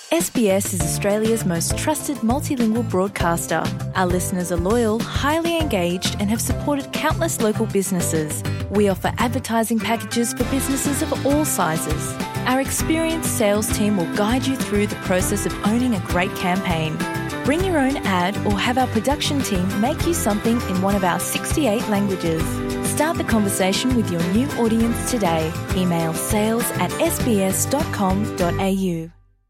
SBS is Australia's most trusted multilingual broadcaster. Our listeners are loyal, highly engaged, and have supported countless local businesses. We offer advertising packages for businesses of all sizes. Our experienced sales team will guide you through the process of owning a great campaign. Bring your own ad or have our production team make you something in one of our 68 languages. Start the conversation with your new audience today. Email sales@sbs.com.au.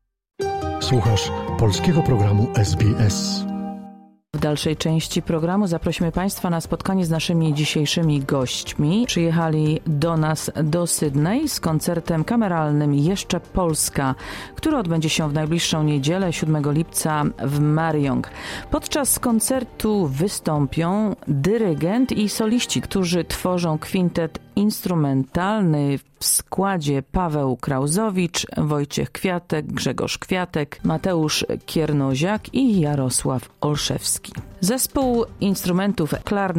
Słuchasz polskiego programu SBS. W dalszej części programu zaprosimy Państwa na spotkanie z naszymi dzisiejszymi gośćmi. Przyjechali do nas do Sydney z koncertem kameralnym Jeszcze Polska, który odbędzie się w najbliższą niedzielę 7 lipca w Mariong. Podczas koncertu wystąpią dyrygent i soliści, którzy tworzą kwintet instrumentalny w składzie Paweł Krauzowicz, Wojciech Kwiatek, Grzegorz Kwiatek, Mateusz Kiernoziak i Jarosław Olszewski. Zespół instrumentów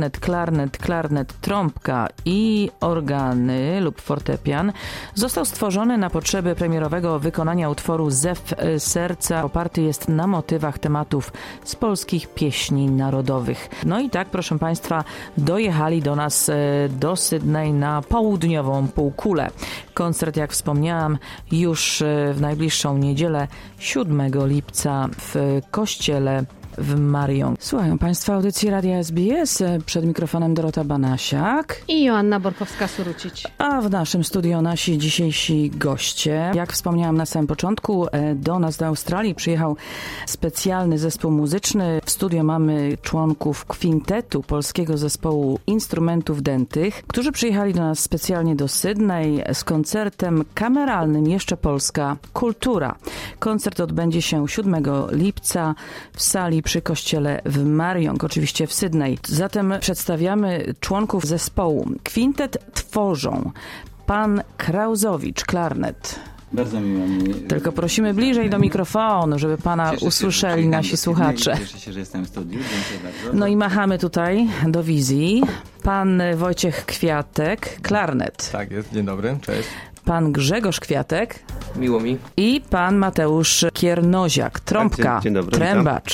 klarnet, trąbka i organy lub fortepian został stworzony na potrzeby premierowego wykonania utworu Zew Serca. Oparty jest na motywach tematów z polskich pieśni narodowych. No i tak, proszę Państwa, dojechali do nas do Sydney na południową półkulę. Koncert, jak wspomniałam, już w najbliższą niedzielę 7 lipca w kościele w Mariong. Słuchają Państwo audycji Radia SBS. Przed mikrofonem Dorota Banasiak i Joanna Borkowska-Surucić. A w naszym studio nasi dzisiejsi goście. Jak wspomniałam na samym początku, do nas do Australii przyjechał specjalny zespół muzyczny. W studio mamy członków kwintetu polskiego zespołu instrumentów dętych, którzy przyjechali do nas specjalnie do Sydney z koncertem kameralnym Jeszcze Polska Kultura. Koncert odbędzie się 7 lipca w sali przy kościele w Mariong, oczywiście w Sydney. Zatem przedstawiamy członków zespołu. Kwintet tworzą pan Krauzowicz, klarnet. Bardzo miło mi. Tylko prosimy bliżej do mikrofonu, żeby pana usłyszeli nasi słuchacze. Cieszę się, że jestem w studiu. Dziękuję bardzo. No i machamy tutaj do wizji. Pan Wojciech Kwiatek, klarnet. Tak jest, dzień dobry, cześć. Pan Grzegorz Kwiatek. Miło mi. I pan Mateusz Kiernoziak, trąbka, Dzień dobry, trębacz.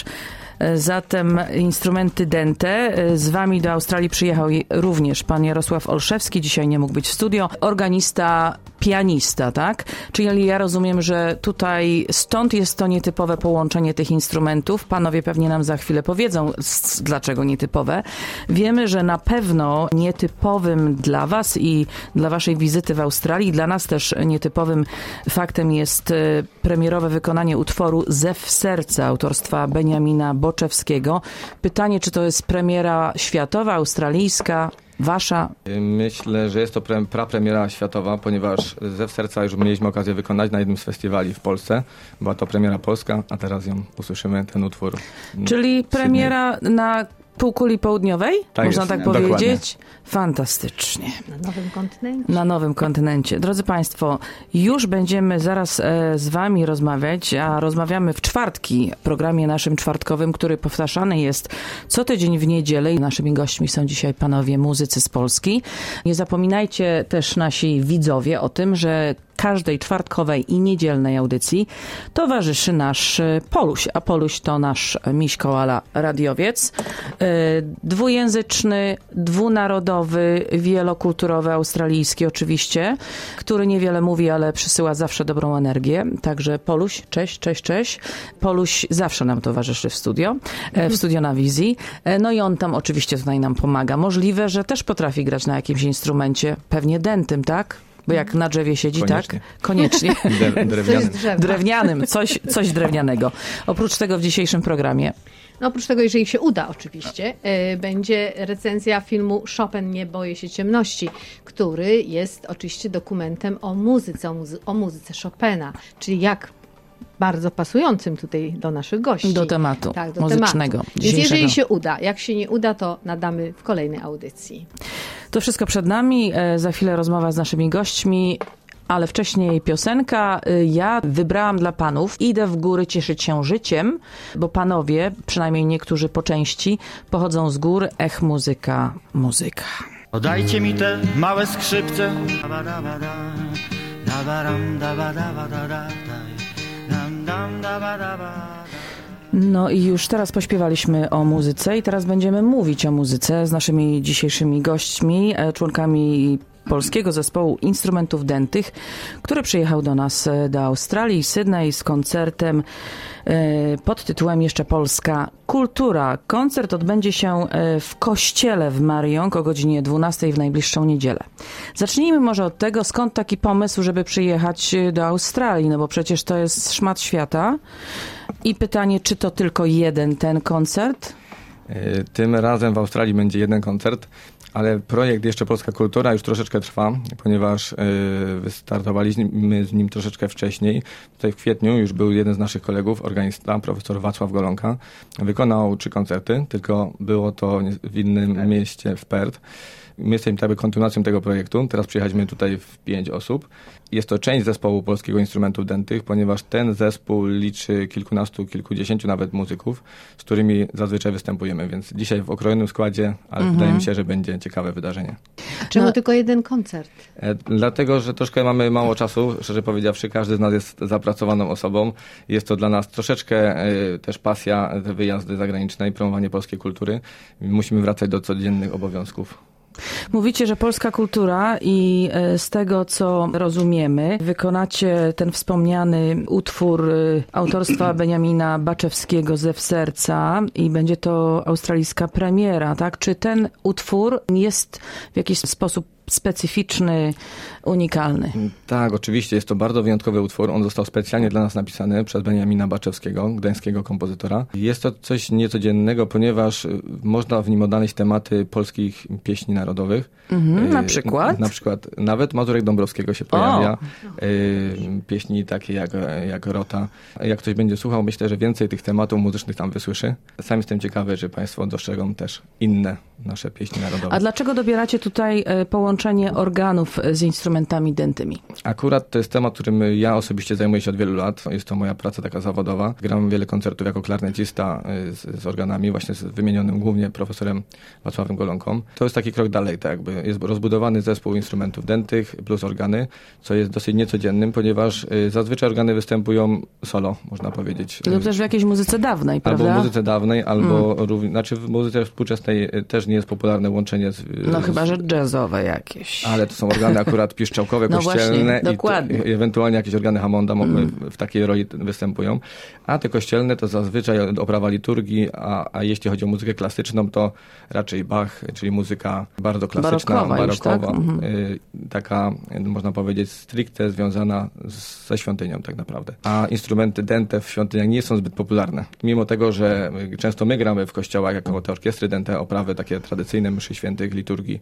Zatem instrumenty dęte. Z wami do Australii przyjechał również pan Jarosław Olszewski. Dzisiaj nie mógł być w studio. Organista, pianista, tak? Czyli ja rozumiem, że tutaj stąd jest to nietypowe połączenie tych instrumentów. Panowie pewnie nam za chwilę powiedzą, dlaczego nietypowe. Wiemy, że na pewno nietypowym dla was i dla waszej wizyty w Australii, dla nas też nietypowym faktem jest premierowe wykonanie utworu Zew Serca autorstwa Beniamina Boczewskiego. Pytanie, czy to jest premiera światowa, australijska, wasza? Myślę, że jest to prapremiera światowa, ponieważ Zew Serca już mieliśmy okazję wykonać na jednym z festiwali w Polsce. Była to premiera polska, a teraz ją usłyszymy, ten utwór. Czyli premiera na półkuli południowej? Tak można jest, tak dokładnie. powiedzieć? Fantastycznie. Na nowym kontynencie. Na nowym kontynencie. Drodzy Państwo, już będziemy zaraz z wami rozmawiać, a rozmawiamy w czwartki, w programie naszym czwartkowym, który powtarzany jest co tydzień w niedzielę. Naszymi gośćmi są dzisiaj panowie muzycy z Polski. Nie zapominajcie też nasi widzowie o tym, że każdej czwartkowej i niedzielnej audycji towarzyszy nasz Poluś, a Poluś to nasz Miś Koala radiowiec, dwujęzyczny, dwunarodowy, wielokulturowy, australijski oczywiście, który niewiele mówi, ale przysyła zawsze dobrą energię. Także Poluś, cześć. Poluś zawsze nam towarzyszy w studio na wizji. No i on tam oczywiście tutaj nam pomaga. Możliwe, że też potrafi grać na jakimś instrumencie, pewnie dętym, tak? Bo jak na drzewie siedzi, Koniecznie. tak? Koniecznie. Drewnianym. Drewnianym, coś drewnianego. Oprócz tego w dzisiejszym programie. No oprócz tego, jeżeli się uda oczywiście, będzie recenzja filmu Chopin nie boję się ciemności, który jest oczywiście dokumentem o muzyce Chopina, czyli jak bardzo pasującym tutaj do naszych gości. Do tematu tak, do muzycznego. Tematu. Więc jeżeli się uda, jak się nie uda, to nadamy w kolejnej audycji. To wszystko przed nami. Za chwilę rozmowa z naszymi gośćmi. Ale wcześniej piosenka. Ja wybrałam dla panów Idę w góry cieszyć się życiem, bo panowie, przynajmniej niektórzy po części, pochodzą z gór. Ech, muzyka. Podajcie mi te małe skrzypce. dam da ba da ba. No i już teraz pośpiewaliśmy o muzyce i teraz będziemy mówić o muzyce z naszymi dzisiejszymi gośćmi, członkami polskiego zespołu instrumentów dętych, który przyjechał do nas do Australii, Sydney z koncertem pod tytułem Jeszcze Polska Kultura. Koncert odbędzie się w kościele w Marion o godzinie 12 w najbliższą niedzielę. Zacznijmy może od tego, skąd taki pomysł, żeby przyjechać do Australii, no bo przecież to jest szmat świata. I pytanie, czy to tylko jeden ten koncert? Tym razem w Australii będzie jeden koncert, ale projekt Jeszcze Polska Kultura już troszeczkę trwa, ponieważ wystartowaliśmy z nim troszeczkę wcześniej. Tutaj w kwietniu już był jeden z naszych kolegów, organista, profesor Wacław Golonka. Wykonał 3 koncerty, tylko było to w innym mieście, w Perth. My jesteśmy jakby kontynuacją tego projektu. Teraz przyjechaliśmy tutaj w 5 osób. Jest to część zespołu Polskiego Instrumentów Dętych, ponieważ ten zespół liczy kilkunastu, kilkudziesięciu nawet muzyków, z którymi zazwyczaj występujemy, więc dzisiaj w okrojonym składzie, ale wydaje mi się, że będzie ciekawe wydarzenie. A czemu tylko jeden koncert? Dlatego, że troszkę mamy mało czasu, szczerze powiedziawszy, każdy z nas jest zapracowaną osobą. Jest to dla nas troszeczkę też pasja, te wyjazdy zagraniczne i promowanie polskiej kultury. Musimy wracać do codziennych obowiązków. Mówicie, że polska kultura i z tego, co rozumiemy, wykonacie ten wspomniany utwór autorstwa Beniamina Baczewskiego Zew serca i będzie to australijska premiera, tak? Czy ten utwór jest w jakiś sposób specyficzny, unikalny? Tak, oczywiście. Jest to bardzo wyjątkowy utwór. On został specjalnie dla nas napisany przez Beniamina Baczewskiego, gdańskiego kompozytora. Jest to coś niecodziennego, ponieważ można w nim odnaleźć tematy polskich pieśni narodowych. Na przykład? Na przykład nawet Mazurek Dąbrowskiego się pojawia. Pieśni takie jak Rota. Jak ktoś będzie słuchał, myślę, że więcej tych tematów muzycznych tam wysłyszy. Sam jestem ciekawy, że Państwo dostrzegą też inne nasze pieśni narodowe. A dlaczego dobieracie tutaj połączenie organów z instrumentami dętymi? Akurat to jest temat, którym ja osobiście zajmuję się od wielu lat. Jest to moja praca taka zawodowa. Gram wiele koncertów jako klarnecista z organami, właśnie z wymienionym głównie profesorem Wacławem Golonką. To jest taki krok dalej, tak jakby jest rozbudowany zespół instrumentów dętych plus organy, co jest dosyć niecodziennym, ponieważ zazwyczaj organy występują solo, można powiedzieć. Lub też w jakiejś muzyce dawnej, prawda? Albo w muzyce dawnej, albo znaczy w muzyce współczesnej też nie jest popularne łączenie No chyba, że jazzowe jakieś. Ale to są organy akurat piszczałkowe, kościelne właśnie, dokładnie. I ewentualnie jakieś organy Hammonda w takiej roli występują. A te kościelne to zazwyczaj oprawa liturgii, a jeśli chodzi o muzykę klasyczną, to raczej Bach, czyli muzyka bardzo klasyczna, barokowa. Tak? Taka, można powiedzieć, stricte związana ze świątynią tak naprawdę. A instrumenty dęte w świątyniach nie są zbyt popularne. Mimo tego, że często my gramy w kościołach jako te orkiestry dęte, oprawy takie tradycyjne mszy świętych, liturgii,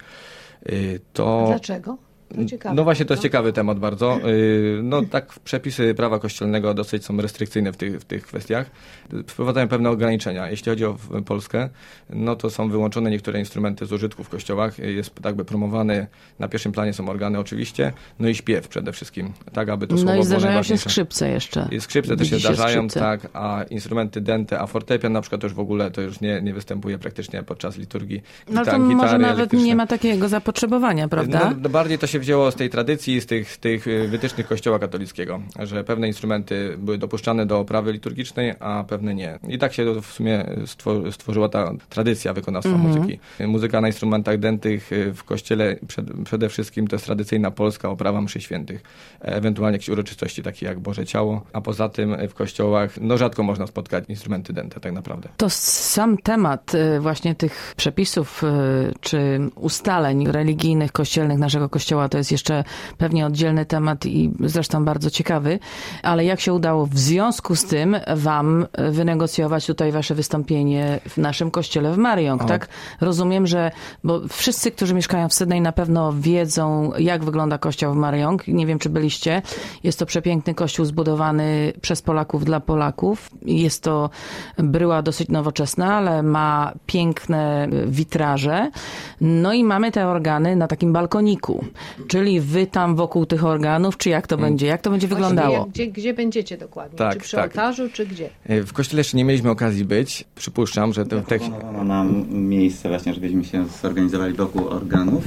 to... Dlaczego? Ciekawe, no właśnie, to jest ciekawy temat bardzo. No tak, przepisy prawa kościelnego dosyć są restrykcyjne w tych kwestiach. Wprowadzają pewne ograniczenia. Jeśli chodzi o Polskę, no to są wyłączone niektóre instrumenty z użytku w kościołach. Jest jakby promowany, na pierwszym planie są organy oczywiście, no i śpiew przede wszystkim. Tak, aby to słowo było najważniejsze. No i zdarzają się skrzypce jeszcze. I skrzypce też się zdarzają, tak, a instrumenty dęte, a fortepian na przykład też w ogóle to już nie występuje praktycznie podczas liturgii. No to może nawet nie ma takiego zapotrzebowania, prawda? No, bardziej to się wzięło z tej tradycji, z tych wytycznych Kościoła katolickiego, że pewne instrumenty były dopuszczane do oprawy liturgicznej, a pewne nie. I tak się w sumie stworzyła ta tradycja wykonawstwa muzyki. Muzyka na instrumentach dętych w kościele przede wszystkim to jest tradycyjna polska oprawa mszy świętych. Ewentualnie jakieś uroczystości takie jak Boże Ciało, a poza tym w kościołach no rzadko można spotkać instrumenty dęte tak naprawdę. To sam temat właśnie tych przepisów czy ustaleń religijnych, kościelnych naszego kościoła to jest jeszcze pewnie oddzielny temat i zresztą bardzo ciekawy, ale jak się udało w związku z tym wam wynegocjować tutaj wasze wystąpienie w naszym kościele w Marion, tak? Rozumiem, że bo wszyscy, którzy mieszkają w Sydney na pewno wiedzą, jak wygląda kościół w Marion. Nie wiem, czy byliście. Jest to przepiękny kościół zbudowany przez Polaków dla Polaków. Jest to bryła dosyć nowoczesna, ale ma piękne witraże. No i mamy te organy na takim balkoniku, czyli wy tam wokół tych organów, czy jak to będzie? Jak to będzie wyglądało? Gdzie będziecie dokładnie? Tak, czy przy ołtarzu, czy gdzie? W kościele jeszcze nie mieliśmy okazji być. Przypuszczam, że Zaproponowano nam miejsce właśnie, żebyśmy się zorganizowali wokół organów.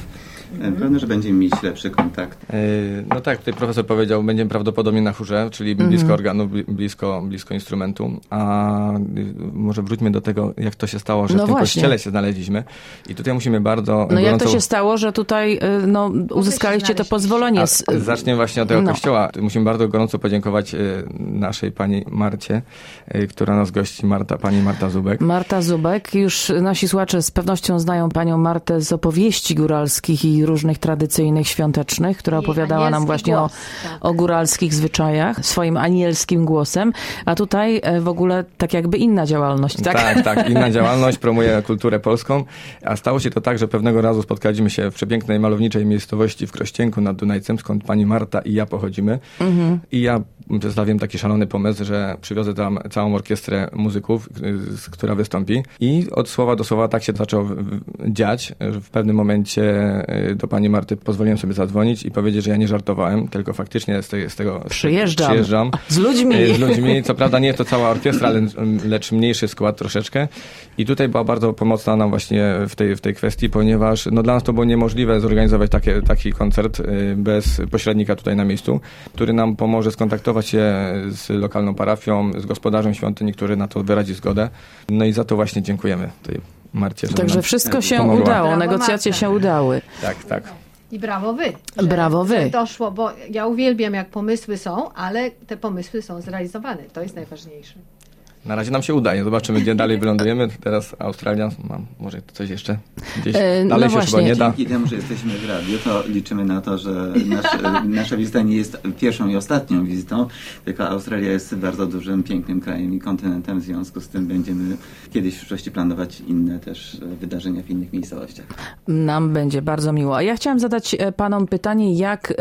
Pewno, że będziemy mieć lepszy kontakt. No tak, tutaj profesor powiedział, będziemy prawdopodobnie na chórze, czyli blisko organu, blisko instrumentu. A może wróćmy do tego, jak to się stało, że w tym kościele się znaleźliśmy. I tutaj musimy bardzo jak to się stało, że tutaj uzyskaliście to pozwolenie? Zacznę właśnie od tego kościoła. Musimy bardzo gorąco podziękować naszej pani Marcie, która nas gości, pani Marta Zubek. Marta Zubek. Już nasi słuchacze z pewnością znają panią Martę z opowieści góralskich i różnych tradycyjnych, świątecznych, która opowiadała nam właśnie o góralskich zwyczajach swoim anielskim głosem. A tutaj w ogóle tak jakby inna działalność, tak? Tak, inna działalność, promuje kulturę polską. A stało się to tak, że pewnego razu spotkaliśmy się w przepięknej, malowniczej miejscowości w Krościenku nad Dunajcem, skąd pani Marta i ja pochodzimy. I ja przedstawiłem taki szalony pomysł, że przywiozę tam całą orkiestrę muzyków, która wystąpi. I od słowa do słowa tak się zaczęło dziać, że w pewnym momencie do pani Marty pozwoliłem sobie zadzwonić i powiedzieć, że ja nie żartowałem, tylko faktycznie z tego przyjeżdżam. Z ludźmi. Co prawda nie jest to cała orkiestra, lecz mniejszy skład troszeczkę. I tutaj była bardzo pomocna nam właśnie w tej kwestii, ponieważ dla nas to było niemożliwe zorganizować taki koncert bez pośrednika tutaj na miejscu, który nam pomoże skontaktować się z lokalną parafią, z gospodarzem świątyni, który na to wyrazi zgodę. No i za to właśnie dziękujemy tej Marcie. Także wszystko się udało, negocjacje się udały. Tak. I brawo wy. Brawo wy. Że doszło, bo ja uwielbiam, jak pomysły są, ale te pomysły są zrealizowane. To jest najważniejsze. Na razie nam się udaje. Zobaczymy, gdzie dalej wylądujemy. Teraz Australia, może coś jeszcze gdzieś dalej się chyba nie da. Dzięki temu, że jesteśmy w radiu, to liczymy na to, że nasza wizyta nie jest pierwszą i ostatnią wizytą, tylko Australia jest bardzo dużym, pięknym krajem i kontynentem. W związku z tym będziemy kiedyś w przyszłości planować inne też wydarzenia w innych miejscowościach. Nam będzie bardzo miło. A ja chciałam zadać panom pytanie,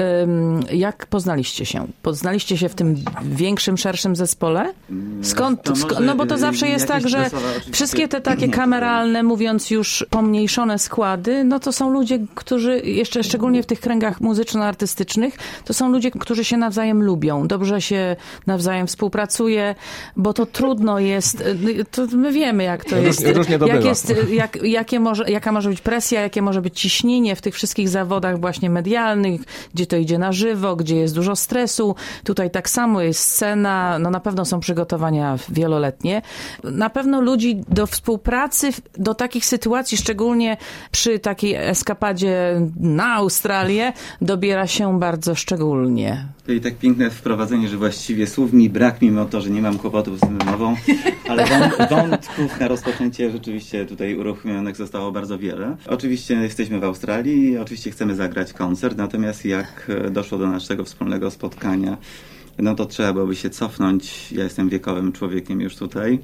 jak poznaliście się? Poznaliście się w tym większym, szerszym zespole? Skąd? No bo to zawsze jest tak, że wszystkie te takie kameralne, mówiąc już pomniejszone składy, no to są ludzie, którzy jeszcze szczególnie w tych kręgach muzyczno-artystycznych, to są ludzie, którzy się nawzajem lubią, dobrze się nawzajem współpracuje, bo to trudno jest, to my wiemy jak to jest, jaka może być presja, jakie może być ciśnienie w tych wszystkich zawodach właśnie medialnych, gdzie to idzie na żywo, gdzie jest dużo stresu, tutaj tak samo jest scena, no na pewno są przygotowania wieloletnie. Na pewno ludzi do współpracy, do takich sytuacji, szczególnie przy takiej eskapadzie na Australię, dobiera się bardzo szczególnie. To i tak piękne wprowadzenie, że właściwie słów mi brak, mimo to, że nie mam kłopotów z wymową, ale wątków na rozpoczęcie rzeczywiście tutaj uruchomionych zostało bardzo wiele. Oczywiście jesteśmy w Australii i oczywiście chcemy zagrać koncert, natomiast jak doszło do naszego wspólnego spotkania, no to trzeba byłoby się cofnąć, ja jestem wiekowym człowiekiem już tutaj,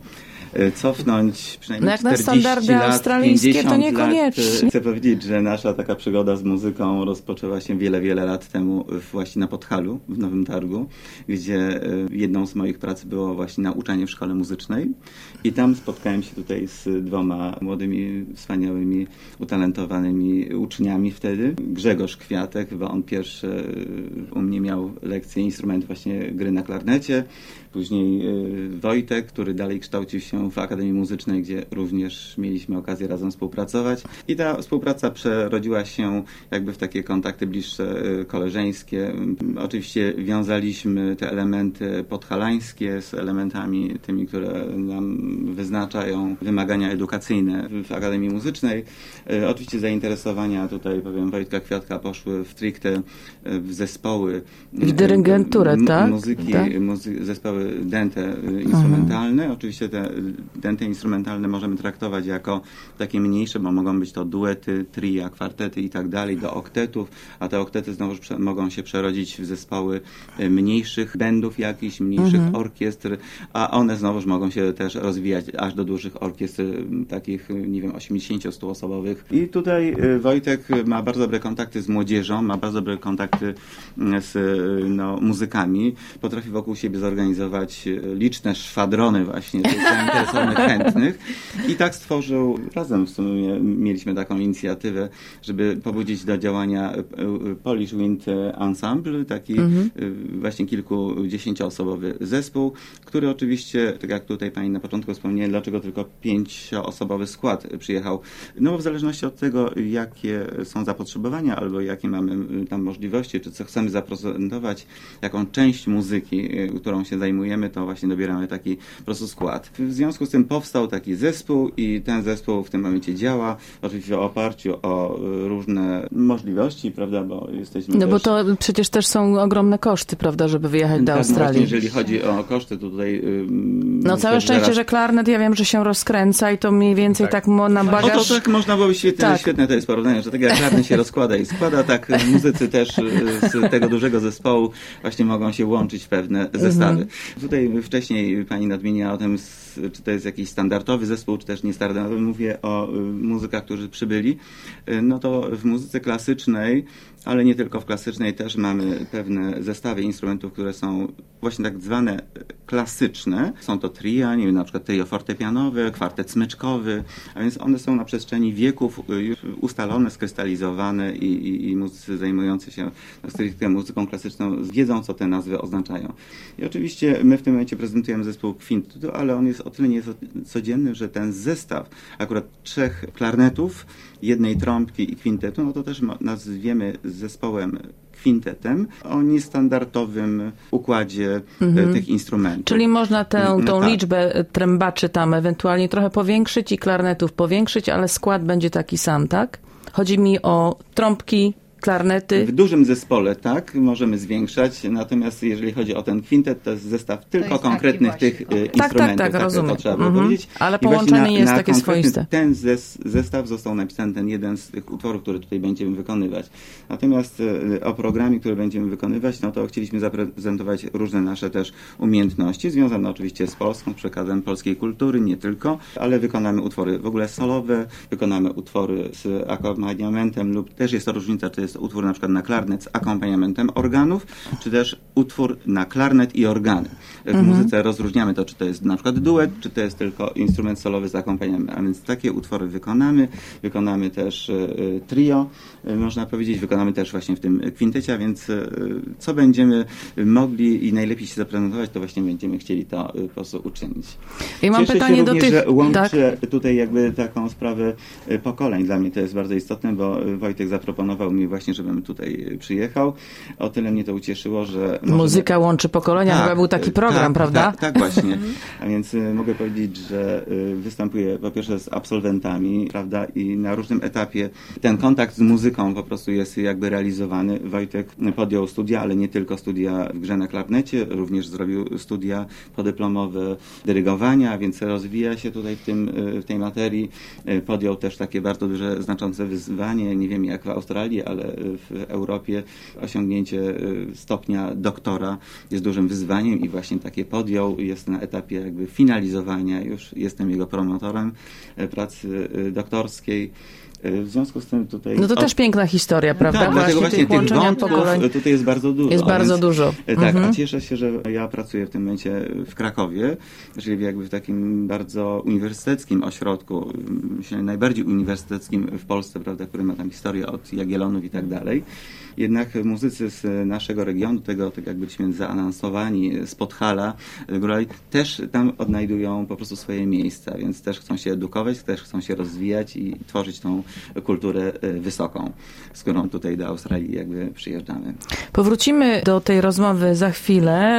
cofnąć przynajmniej jak 40 na standardy lat, australijskie 50 to niekoniecznie. Lat. Chcę powiedzieć, że nasza taka przygoda z muzyką rozpoczęła się wiele lat temu właśnie na Podhalu, w Nowym Targu, gdzie jedną z moich prac było właśnie nauczanie w szkole muzycznej i tam spotkałem się tutaj z dwoma młodymi, wspaniałymi, utalentowanymi uczniami wtedy. Grzegorz Kwiatek, bo on pierwszy u mnie miał lekcję instrumentu właśnie gry na klarnecie, później Wojtek, który dalej kształcił się w Akademii Muzycznej, gdzie również mieliśmy okazję razem współpracować. I ta współpraca przerodziła się jakby w takie kontakty bliższe, koleżeńskie. Oczywiście wiązaliśmy te elementy podhalańskie z elementami tymi, które nam wyznaczają wymagania edukacyjne w Akademii Muzycznej. Oczywiście zainteresowania tutaj, powiem, Wojtka Kwiatka poszły stricte w zespoły. W dyrygenturę, tak? Muzyki, tak? Zespoły dęte instrumentalne. Oczywiście te dęte instrumentalne możemy traktować jako takie mniejsze, bo mogą być to duety, tria, kwartety i tak dalej, do oktetów, a te oktety znowu mogą się przerodzić w zespoły mniejszych bändów jakichś, mniejszych orkiestr, a one znowuż mogą się też rozwijać aż do dużych orkiestr, takich, nie wiem, 80-100 osobowych. I tutaj Wojtek ma bardzo dobre kontakty z młodzieżą, ma bardzo dobre kontakty z muzykami. potrafi wokół siebie zorganizować liczne szwadrony właśnie tych zainteresowanych chętnych. I tak stworzył, razem w sumie mieliśmy taką inicjatywę, żeby pobudzić do działania Polish Wind Ensemble, taki właśnie kilkudziesięcioosobowy zespół, który oczywiście, tak jak tutaj pani na początku wspomniała, dlaczego tylko 5-osobowy skład przyjechał. No bo w zależności od tego, jakie są zapotrzebowania albo jakie mamy tam możliwości, czy co chcemy zaprezentować, jaką część muzyki, którą się zajmujemy, to właśnie dobieramy taki po prostu skład. W związku z tym powstał taki zespół i ten zespół w tym momencie działa, oczywiście w oparciu o różne możliwości, prawda, bo jesteśmy No bo to przecież też są ogromne koszty, prawda, żeby wyjechać do Australii. Właśnie, jeżeli chodzi o koszty, to tutaj... No całe szczęście, że klarnet, ja wiem, że się rozkręca i to mniej więcej tak na bagaż... O to tak można było świetne to jest porównanie, że tak jak klarnet się rozkłada i składa, tak muzycy też z tego dużego zespołu właśnie mogą się łączyć w pewne zestawy. Tutaj wcześniej pani nadmieniła o tym, czy to jest jakiś standardowy zespół, czy też niestandardowy. Mówię o muzykach, którzy przybyli. No to w muzyce klasycznej, ale nie tylko w klasycznej, też mamy pewne zestawy instrumentów, które są właśnie tak zwane klasyczne. Są to tria, nie wiem, na przykład trio fortepianowe, kwartet smyczkowy, a więc one są na przestrzeni wieków już ustalone, skrystalizowane i muzycy zajmujący się stricte muzyką klasyczną wiedzą, co te nazwy oznaczają. I oczywiście my w tym momencie prezentujemy zespół kwintetu, ale on jest o tyle niecodzienny, że ten zestaw akurat 3 klarnetów, 1 trąbki i kwintetu, no to też nazwiemy zespołem kwintetem o niestandardowym układzie tych instrumentów. Czyli można tą liczbę trębaczy tam ewentualnie trochę powiększyć i klarnetów powiększyć, ale skład będzie taki sam, tak? Chodzi mi o trąbki, klarnety. W dużym zespole, tak, możemy zwiększać, natomiast jeżeli chodzi o ten kwintet, to jest zestaw tylko konkretnych tych instrumentów. Tak, rozumiem. To trzeba było powiedzieć. Ale połączenie jest takie swoiste. Ten zestaw został napisany, ten jeden z tych utworów, który tutaj będziemy wykonywać. Natomiast o programie, który będziemy wykonywać, no to chcieliśmy zaprezentować różne nasze też umiejętności, związane oczywiście z Polską, przekazem polskiej kultury, nie tylko, ale wykonamy utwory w ogóle solowe, wykonamy utwory z akompaniamentem lub też jest to różnica, czy jest utwór na przykład na klarnet z akompaniamentem organów, czy też utwór na klarnet i organy. W muzyce rozróżniamy to, czy to jest na przykład duet, czy to jest tylko instrument solowy z akompaniamentem. A więc takie utwory wykonamy też trio, można powiedzieć, wykonamy też właśnie w tym kwintecie, a więc co będziemy mogli i najlepiej się zaprezentować, to właśnie będziemy chcieli to po prostu uczynić. I mam Cieszę pytanie się do również, tych... że łączę tutaj jakby taką sprawę pokoleń. Dla mnie to jest bardzo istotne, bo Wojtek zaproponował mi właśnie, żebym tutaj przyjechał. O tyle mnie to ucieszyło, że... Muzyka łączy pokolenia, chyba był taki program, prawda? Tak, właśnie. A więc mogę powiedzieć, że występuję po pierwsze z absolwentami, prawda, i na różnym etapie ten kontakt z muzyką po prostu jest jakby realizowany. Wojtek podjął studia, ale nie tylko studia w grze na klarnecie, również zrobił studia podyplomowe dyrygowania, a więc rozwija się tutaj w tej materii. Podjął też takie bardzo duże, znaczące wyzwanie, nie wiem jak w Australii, ale w Europie osiągnięcie stopnia doktora jest dużym wyzwaniem i właśnie takie podjął. Jest na etapie jakby finalizowania, już jestem jego promotorem pracy doktorskiej. W związku z tym tutaj... No to też piękna historia, prawda? Tak, dlatego właśnie tych wątków tutaj jest bardzo dużo. Jest bardzo dużo. Tak, a cieszę się, że ja pracuję w tym momencie w Krakowie, czyli jakby w takim bardzo uniwersyteckim ośrodku, myślę najbardziej uniwersyteckim w Polsce, prawda, który ma tam historię od Jagiellonów i tak dalej. Jednak muzycy z naszego regionu, tego tak jak byliśmy zaansowani z Podhala, Górali, też tam odnajdują po prostu swoje miejsca, więc też chcą się edukować, też chcą się rozwijać i tworzyć tą kulturę wysoką, z którą tutaj do Australii jakby przyjeżdżamy. Powrócimy do tej rozmowy za chwilę.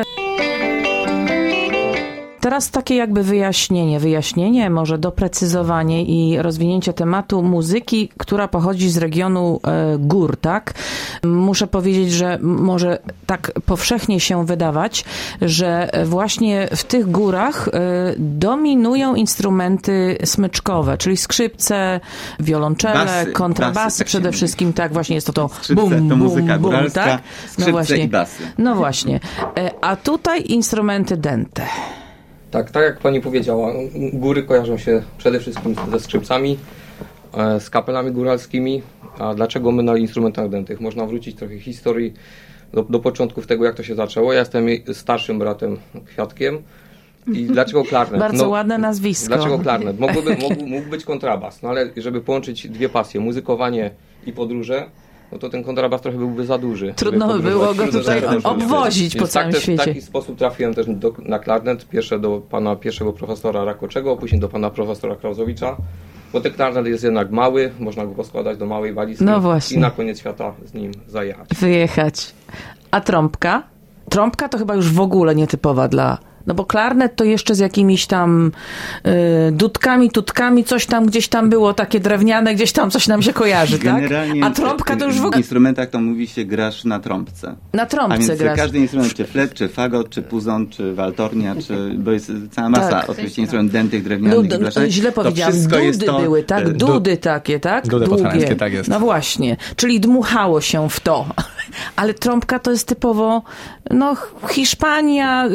Teraz takie jakby wyjaśnienie, może doprecyzowanie i rozwinięcie tematu muzyki, która pochodzi z regionu gór, tak? Muszę powiedzieć, że może tak powszechnie się wydawać, że właśnie w tych górach dominują instrumenty smyczkowe, czyli skrzypce, wiolonczele, kontrabasy tak przede wszystkim, tak, właśnie jest to skrzypce, bum, to muzyka bum, góralska, tak? skrzypce no właśnie, i basy. No właśnie. A tutaj instrumenty dęte. Tak jak pani powiedziała, góry kojarzą się przede wszystkim ze skrzypcami, z kapelami góralskimi. A dlaczego my na instrumentach dętych? Można wrócić trochę historii. do początków tego, jak to się zaczęło. Ja jestem jej starszym bratem Kwiatkiem. I dlaczego klarnet? Bardzo ładne nazwisko. Dlaczego klarnet? Mógł być kontrabas, no ale żeby połączyć dwie pasje, muzykowanie i podróże, no to ten kontrabas trochę byłby za duży. Trudno by było go tutaj obwozić po całym świecie. W taki sposób trafiłem też na klarnet, do pana pierwszego profesora Rakoczego, później do pana profesora Krauzowicza, bo ten klarnet jest jednak mały, można go poskładać do małej walizki i na koniec świata z nim zajechać. Wyjechać. A trąbka? Trąbka to chyba już w ogóle nietypowa dla... No bo klarnet to jeszcze z jakimiś tam dudkami, tutkami, coś tam gdzieś tam było takie drewniane, gdzieś tam coś nam się kojarzy, generalnie tak? A trąbka to już w ogóle... W instrumentach to mówi się grasz na trąbce. Na trąbce. A więc grasz. każdy instrument, czy flet, czy fagot, czy puzon, czy waltornia, bo jest cała masa oczywiście instrumentów dętych, drewnianych, źle powiedziałam, dudy były, tak? Dudy takie, tak? Dudy podhalańskie, tak jest. No właśnie, czyli dmuchało się w to. Ale trąbka to jest typowo, no Hiszpania,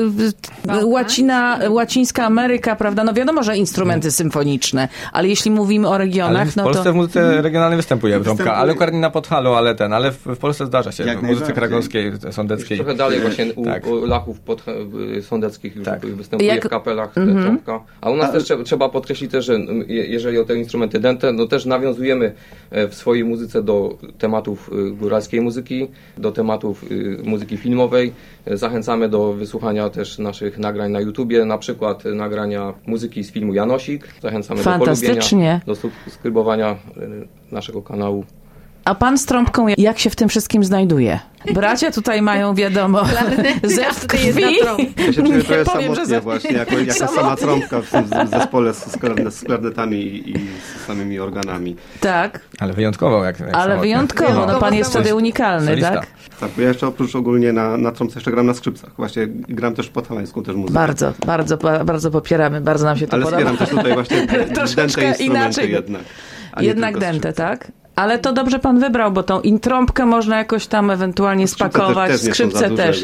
Łacińska Ameryka, prawda? No wiadomo, że instrumenty symfoniczne, ale jeśli mówimy o regionach, ale w Polsce w muzyce regionalnej występuje trąbka, ale ukradnie na Podhalu, ale w Polsce zdarza się. W muzyce krakowskiej, sądeckiej. Trochę dalej właśnie u Lachów sądeckich już występuje w kapelach trąbka. A u nas też trzeba podkreślić też, że jeżeli o te instrumenty dęte, no też nawiązujemy w swojej muzyce do tematów góralskiej muzyki, do tematów muzyki filmowej. Zachęcamy do wysłuchania też naszych nagrań na YouTubie, na przykład nagrania muzyki z filmu Janosik. Zachęcamy do polubienia, do subskrybowania naszego kanału. A pan z trąbką, jak się w tym wszystkim znajduje? Bracia tutaj mają, wiadomo, zew w krwi. Ja się czuję trochę samotnie właśnie, jako sama trąbka w tym zespole z klarnetami i z samymi organami. Tak. Ale wyjątkowo. Ale wyjątkowo, no pan jest wtedy unikalny, solista. Tak? Tak, bo ja jeszcze oprócz ogólnie na trąbce jeszcze gram na skrzypcach. Właśnie gram też podhalańską też muzykę. Bardzo popieramy, bardzo nam się to podoba. Ale wspieram też tutaj właśnie dęte instrumenty jednak. Jednak dęte, tak? Ale to dobrze pan wybrał, bo tą trąbkę można jakoś tam ewentualnie spakować, skrzypce też.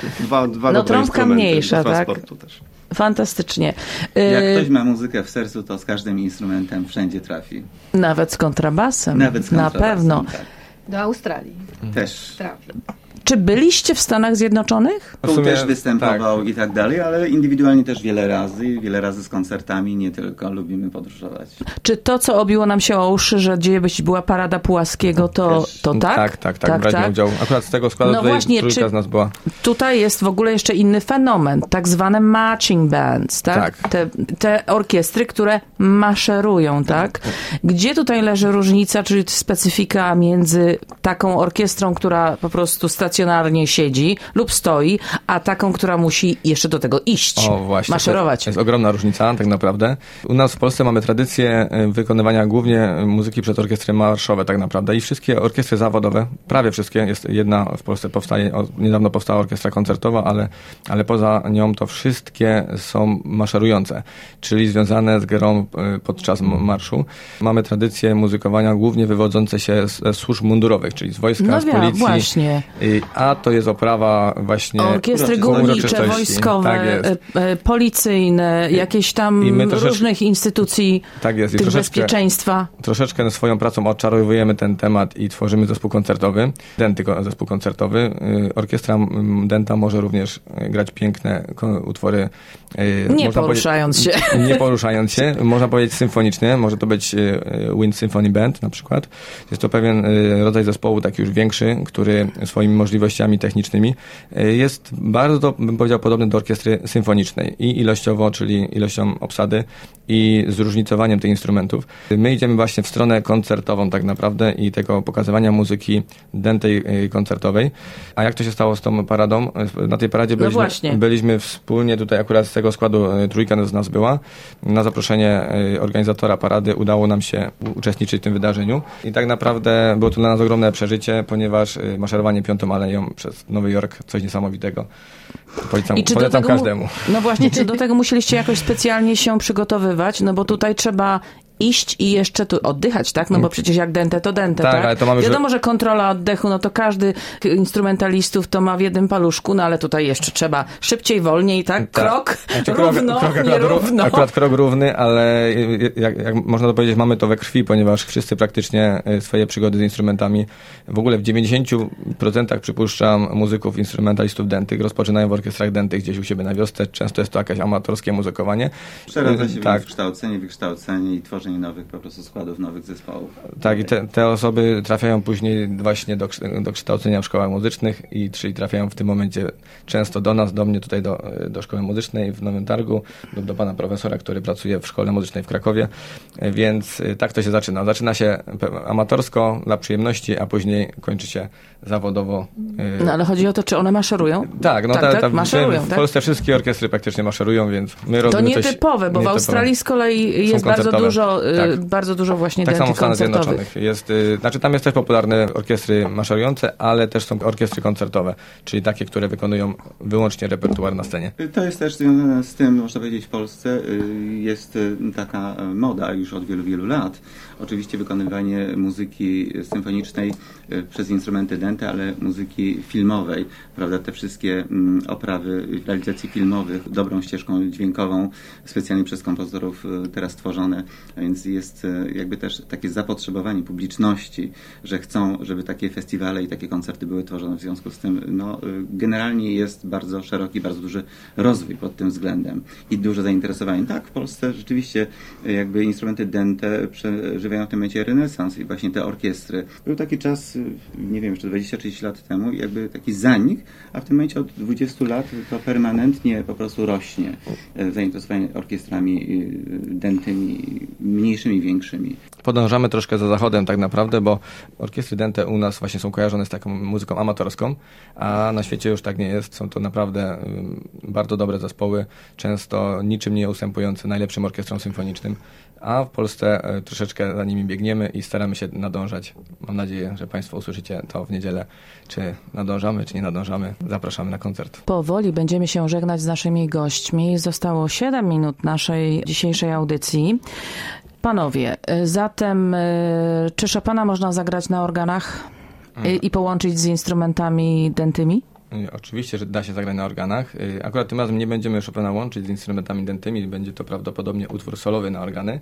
No trąbka mniejsza, tak? Też. Fantastycznie. Jak ktoś ma muzykę w sercu, to z każdym instrumentem wszędzie trafi. Nawet z kontrabasem. Na pewno. Tak. Do Australii. Też trafi. Czy byliście w Stanach Zjednoczonych? W sumie też występował i tak dalej, ale indywidualnie też wiele razy z koncertami, nie tylko lubimy podróżować. Czy to, co obiło nam się o uszy, że była Parada Pułaskiego, to tak? Tak, braliśmy udział. Akurat z tego składu trójka z nas była. Tutaj jest w ogóle jeszcze inny fenomen, tak zwane marching bands, tak? Te orkiestry, które maszerują, tak? Gdzie tutaj leży różnica, czyli specyfika między taką orkiestrą, która po prostu stacjonarnie siedzi lub stoi, a taką, która musi jeszcze do tego iść, maszerować. To jest ogromna różnica tak naprawdę. U nas w Polsce mamy tradycję wykonywania głównie muzyki przez orkiestry marszowe tak naprawdę i wszystkie orkiestry zawodowe, prawie wszystkie, jest jedna w Polsce niedawno powstała orkiestra koncertowa, ale poza nią to wszystkie są maszerujące, czyli związane z grą podczas marszu. Mamy tradycję muzykowania głównie wywodzące się ze służb mundurowych, czyli z wojska, z policji. Właśnie. A to jest oprawa właśnie orkiestry górnicze, wojskowe, policyjne, jakieś tam różnych instytucji tych bezpieczeństwa. Troszeczkę swoją pracą odczarowujemy ten temat i tworzymy zespół koncertowy, zespół koncertowy. Orkiestra dęta może również grać piękne utwory. Nie poruszając się, można powiedzieć symfonicznie, może to być Wind Symphony Band na przykład. Jest to pewien rodzaj zespołu, taki już większy, który swoimi możliwościami technicznymi jest bardzo, bym powiedział, podobny do orkiestry symfonicznej i ilościowo, czyli ilością obsady i zróżnicowaniem tych instrumentów. My idziemy właśnie w stronę koncertową tak naprawdę i tego pokazywania muzyki dętej koncertowej. A jak to się stało z tą paradą? Na tej paradzie byliśmy wspólnie tutaj, akurat z tego składu trójka z nas była. Na zaproszenie organizatora parady udało nam się uczestniczyć w tym wydarzeniu i tak naprawdę było to dla nas ogromne przeżycie, ponieważ maszerowanie Piątą Aleją przez Nowy Jork, coś niesamowitego. Polecam każdemu. No właśnie, czy do tego musieliście jakoś specjalnie się przygotowywać? No bo tutaj trzeba iść i jeszcze tu oddychać, tak? No bo przecież jak dente, to dente, tak? Ale to mamy Wiadomo, że kontrola oddechu, no to każdy instrumentalistów to ma w jednym paluszku, no ale tutaj jeszcze trzeba szybciej, wolniej, tak? Krok, równo, nierówno. Akurat krok równy, ale jak można to powiedzieć, mamy to we krwi, ponieważ wszyscy praktycznie swoje przygody z instrumentami, w ogóle w 90% przypuszczam muzyków, instrumentalistów dentych rozpoczynają w orkiestrach dentych gdzieś u siebie na wiosce. Często jest to jakieś amatorskie muzykowanie. Przeradza się w wykształcenie i tworzenie nowych po prostu składów, nowych zespołów. Tak, i te osoby trafiają później właśnie do kształcenia w szkołach muzycznych, czyli trafiają w tym momencie często do nas, do mnie tutaj do szkoły muzycznej w Nowym Targu lub do pana profesora, który pracuje w szkole muzycznej w Krakowie, więc tak to się zaczyna. Zaczyna się amatorsko, dla przyjemności, a później kończy się zawodowo. No ale chodzi o to, czy one maszerują? Tak, maszerują. W Polsce wszystkie orkiestry praktycznie maszerują, więc my robimy to nietypowe, bo w Australii z kolei jest bardzo dużo właśnie tak dentych samo w Stanach koncertowych. Zjednoczonych. Tam jest też popularne orkiestry maszerujące, ale też są orkiestry koncertowe, czyli takie, które wykonują wyłącznie repertuar na scenie. To jest też związane z tym, można powiedzieć, w Polsce jest taka moda już od wielu, wielu lat. Oczywiście wykonywanie muzyki symfonicznej przez instrumenty dęte, ale muzyki filmowej, prawda? Te wszystkie oprawy realizacji filmowych, dobrą ścieżką dźwiękową, specjalnie przez kompozytorów teraz tworzone, więc jest jakby też takie zapotrzebowanie publiczności, że chcą, żeby takie festiwale i takie koncerty były tworzone. W związku z tym generalnie jest bardzo szeroki, bardzo duży rozwój pod tym względem i duże zainteresowanie. Tak, w Polsce rzeczywiście jakby instrumenty dęte przeżywają w tym momencie renesans i właśnie te orkiestry. Był taki czas, nie wiem, jeszcze 20-30 lat temu, jakby taki zanik, a w tym momencie od 20 lat to permanentnie po prostu rośnie zainteresowanie orkiestrami dętymi, mniejszymi, większymi. Podążamy troszkę za Zachodem tak naprawdę, bo orkiestry dęte u nas właśnie są kojarzone z taką muzyką amatorską, a na świecie już tak nie jest. Są to naprawdę bardzo dobre zespoły, często niczym nie ustępujące najlepszym orkiestrom symfonicznym, a w Polsce troszeczkę za nimi biegniemy i staramy się nadążać. Mam nadzieję, że Państwo usłyszycie to w niedzielę, czy nadążamy, czy nie nadążamy. Zapraszamy na koncert. Powoli będziemy się żegnać z naszymi gośćmi. Zostało 7 minut naszej dzisiejszej audycji. Panowie, zatem czy Chopina można zagrać na organach i połączyć z instrumentami dętymi? Oczywiście, że da się zagrać na organach. Akurat tym razem nie będziemy Chopina łączyć z instrumentami dętymi. Będzie to prawdopodobnie utwór solowy na organy.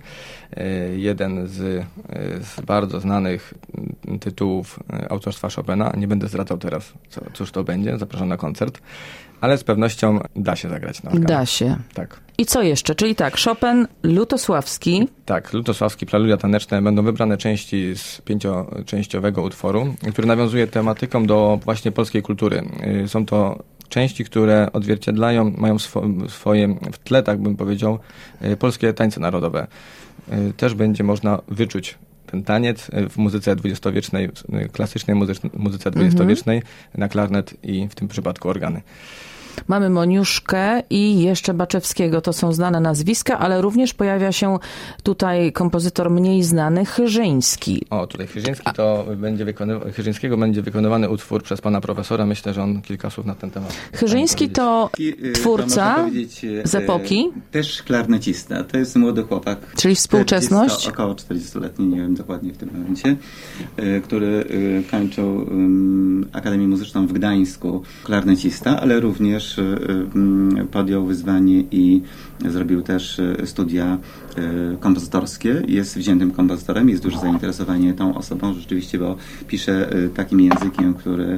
Jeden z bardzo znanych tytułów autorstwa Chopina. Nie będę zdradzał teraz, cóż to będzie. Zapraszam na koncert. Ale z pewnością da się zagrać na organach. Da się. Tak. I co jeszcze? Czyli tak, Chopin, Lutosławski. Tak, Lutosławski, Preludia taneczne. Będą wybrane części z 5-częściowego utworu, który nawiązuje tematyką do właśnie polskiej kultury. Są to części, które odzwierciedlają, mają swoje w tle, tak bym powiedział, polskie tańce narodowe. Też będzie można wyczuć ten taniec w muzyce dwudziestowiecznej, klasycznej muzyce dwudziestowiecznej na klarnet i w tym przypadku organy. Mamy Moniuszkę i jeszcze Baczewskiego. To są znane nazwiska, ale również pojawia się tutaj kompozytor mniej znany, Chyrzyński. Tutaj Chyrzyńskiego będzie wykonywany utwór przez pana profesora. Myślę, że on kilka słów na ten temat. Chyrzyński to twórca z epoki. Też klarnecista. To jest młody chłopak. Czyli współczesność? Około 40-letni, nie wiem dokładnie w tym momencie, który kończył Akademię Muzyczną w Gdańsku. Klarnecista, ale również podjął wyzwanie i zrobił też studia kompozytorskie. Jest wziętym kompozytorem, jest duże zainteresowanie tą osobą rzeczywiście, bo pisze takim językiem, który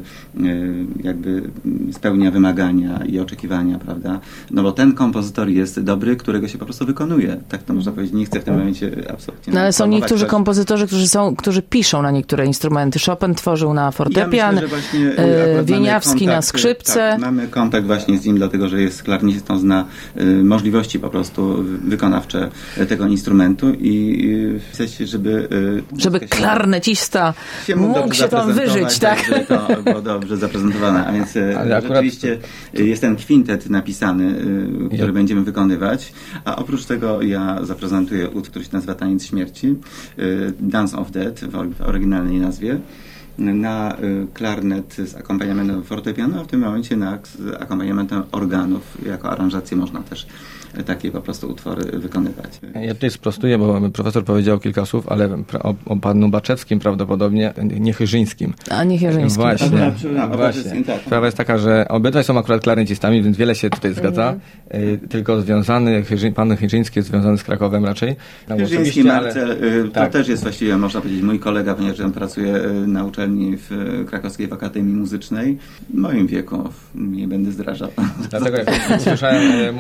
jakby spełnia wymagania i oczekiwania, prawda? No bo ten kompozytor jest dobry, którego się po prostu wykonuje. Tak to można powiedzieć. Nie chcę w tym momencie absolutnie... No ale są niektórzy kompozytorzy, którzy piszą na niektóre instrumenty. Chopin tworzył na fortepian, Wieniawski na skrzypce. Tak, mamy kontakt właśnie z nim, dlatego że jest klarnecistą, zna możliwości po prostu wykonawcze tego instrumentu i chcesz, żeby klarnecista mógł się tam wyżyć, tak? Żeby to było dobrze zaprezentowane. A więc rzeczywiście jest ten kwintet napisany, który będziemy wykonywać, a oprócz tego ja zaprezentuję utwór, który się nazywa Taniec Śmierci, Dance of Death w oryginalnej nazwie. na klarnet z akompaniamentem fortepianu, a w tym momencie na akompaniamentem organów. Jako aranżację można też takie po prostu utwory wykonywać. Ja tutaj sprostuję, bo profesor powiedział kilka słów, ale o panu Baczewskim prawdopodobnie, nie Chyrzyńskim. A nie Chyrzyńskim. Właśnie. Sprawa jest taka, że obydwaj są akurat klarnecistami, więc wiele się tutaj zgadza. Tylko pan Chyrzyński jest związany z Krakowem raczej. Chyrzyński Marcel, to też jest właściwie, można powiedzieć, mój kolega, ponieważ on pracuje na uczelni w Krakowskiej w Akademii Muzycznej. W moim wieku, nie będę zdrażał. Dlatego jak słyszałem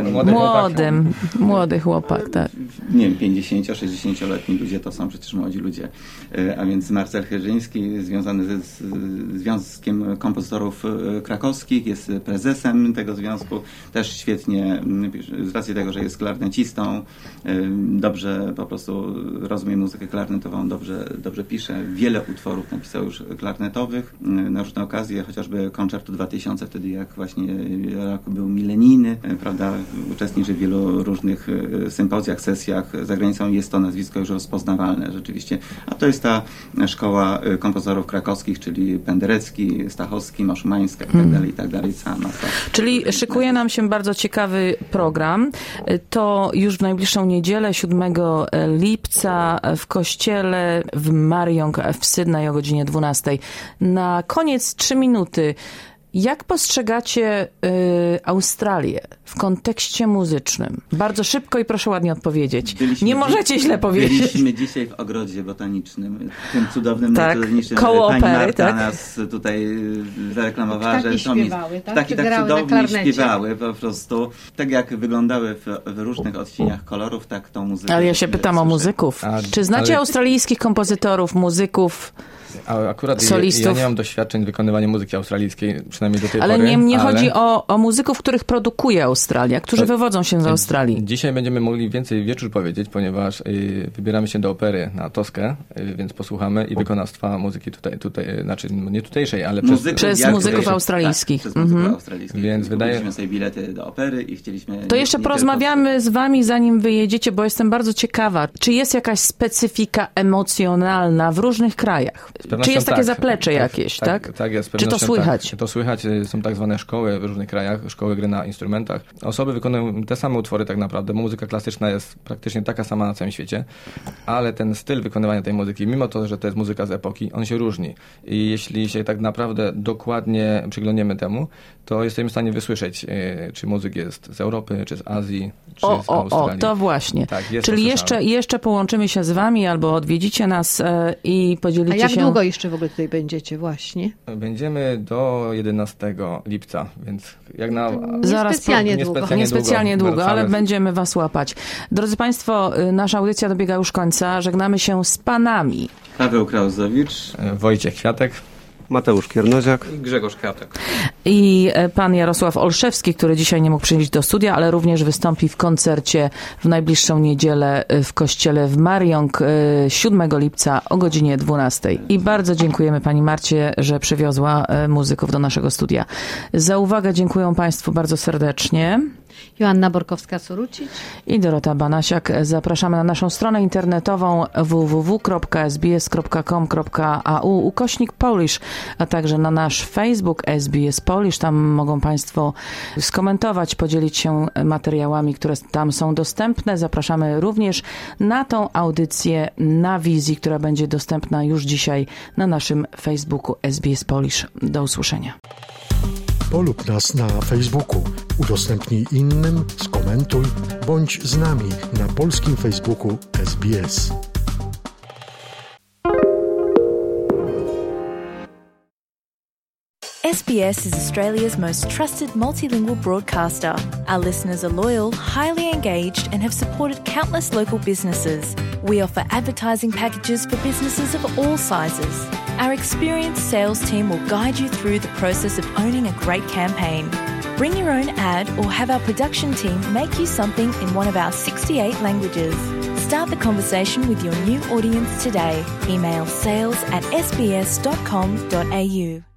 młody chłopak, tak. Nie wiem, 50-60-letni ludzie to są przecież młodzi ludzie. A więc Marcel Chyrzyński związany ze Związkiem Kompozytorów Krakowskich, jest prezesem tego związku. Też świetnie, z racji tego, że jest klarnecistą, dobrze po prostu rozumie muzykę klarnetową, dobrze pisze. Wiele utworów napisał już klarnetowych na różne okazje, chociażby Koncertu 2000, wtedy jak właśnie rok był milenijny, prawda, uczestniczy w wielu różnych sympozjach, sesjach za granicą. Jest to nazwisko już rozpoznawalne rzeczywiście. A to jest ta szkoła kompozytorów krakowskich, czyli Penderecki, Stachowski, Maszumańska i tak dalej. Czyli szykuje nam się bardzo ciekawy program. To już w najbliższą niedzielę, 7 lipca w kościele w Mariong w Sydney o godzinie 12. Na koniec 3 minuty. Jak postrzegacie Australię w kontekście muzycznym? Bardzo szybko i proszę ładnie odpowiedzieć. Nie możecie źle powiedzieć. Byliśmy dzisiaj w ogrodzie botanicznym, tym cudownym, tak, najcudowniejszym. Koło Pani opery, Marta tak? nas tutaj zareklamowała, ptaki że śpiewały, tak? Ptaki tak cudownie śpiewały po prostu. Tak jak wyglądały w różnych odcieniach kolorów, tak tą muzykę. Ale ja się pytam o muzyków. Czy znacie australijskich kompozytorów, muzyków? Akurat solistów. Ja nie mam doświadczeń w wykonywaniu muzyki australijskiej, przynajmniej do tej pory. Ale nie chodzi o muzyków, których produkuje Australia, którzy wywodzą się z Australii. Dzisiaj będziemy mogli więcej wieczór powiedzieć, ponieważ wybieramy się do opery na Toskę, więc posłuchamy i wykonawstwa muzyki tutaj, znaczy nie tutejszej, ale przez muzyków australijskich. Tak, przez muzyków australijskich. Więc kupiliśmy sobie bilety do opery i chcieliśmy... To jeszcze porozmawiamy z wami, zanim wyjedziecie, bo jestem bardzo ciekawa. Czy jest jakaś specyfika emocjonalna w różnych krajach? Czy jest takie zaplecze jakieś, tak? Tak jest. Czy to słychać? Tak, to słychać. Są tak zwane szkoły w różnych krajach, szkoły gry na instrumentach. Osoby wykonują te same utwory tak naprawdę, bo muzyka klasyczna jest praktycznie taka sama na całym świecie, ale ten styl wykonywania tej muzyki, mimo to, że to jest muzyka z epoki, on się różni. I jeśli się tak naprawdę dokładnie przyglądniemy temu, to jesteśmy w stanie wysłyszeć, czy muzyk jest z Europy, czy z Azji, czy z Australii. To właśnie. Tak, czyli jeszcze połączymy się z wami albo odwiedzicie nas i podzielicie się... A jak długo jeszcze w ogóle tutaj będziecie właśnie? Będziemy do 11 lipca, więc jak na... Niespecjalnie długo, ale będziemy was łapać. Drodzy Państwo, nasza audycja dobiega już końca. Żegnamy się z panami. Paweł Krauzowicz, Wojciech Kwiatek, Mateusz Kiernoziak i Grzegorz Kwiatek. I pan Jarosław Olszewski, który dzisiaj nie mógł przyjść do studia, ale również wystąpi w koncercie w najbliższą niedzielę w kościele w Mariong 7 lipca o godzinie 12. I bardzo dziękujemy pani Marcie, że przywiozła muzyków do naszego studia. Za uwagę dziękuję Państwu bardzo serdecznie. Joanna Borkowska-Surucic i Dorota Banasiak. Zapraszamy na naszą stronę internetową www.sbs.com.au/Polish, a także na nasz Facebook SBS Polish. Tam mogą Państwo skomentować, podzielić się materiałami, które tam są dostępne. Zapraszamy również na tą audycję na wizji, która będzie dostępna już dzisiaj na naszym Facebooku SBS Polish. Do usłyszenia. Polub nas na Facebooku, udostępnij innym, skomentuj, bądź z nami na polskim Facebooku SBS. SBS is Australia's most trusted multilingual broadcaster. Our listeners are loyal, highly engaged, and have supported countless local businesses. We offer advertising packages for businesses of all sizes. Our experienced sales team will guide you through the process of owning a great campaign. Bring your own ad or have our production team make you something in one of our 68 languages. Start the conversation with your new audience today. Email sales@sbs.com.au.